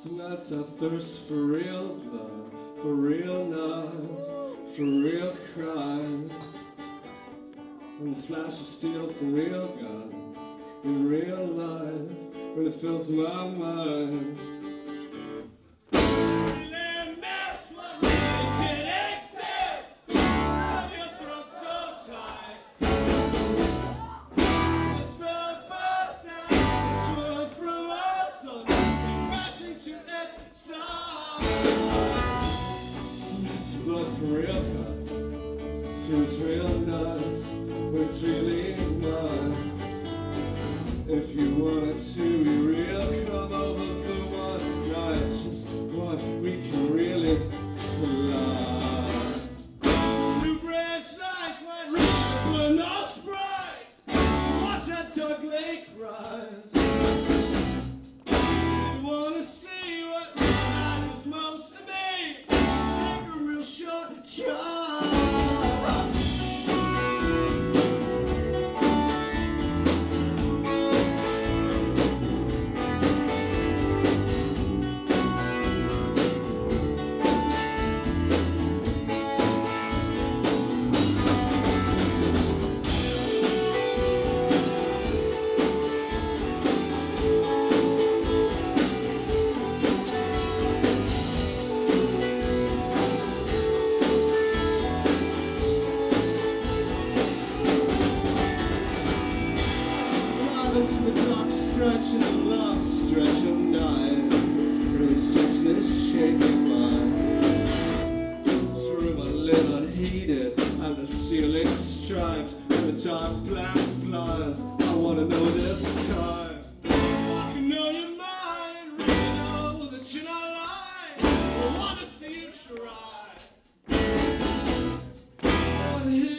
Tonight's our thirst for real blood, for real knives, for real crimes, and the flash of steel for real guns, in real life, when it fills my mind. Blood for real cuts, feels real nuts, but it's really mine. If you want to be real, come over for one night, just one we can really collide. New branch lights, white river, but not Sprite. Watch that dark lake rise. You wanna see what matters most to me? Take a real short shot. From the dark stretch and the last stretch of night, really stretch this shaking mind. This room I live unheated, and the ceiling striped with the dark black blinds. I wanna know this time. I can know your mind, really know that you're not lying. I wanna see you try. I wanna hear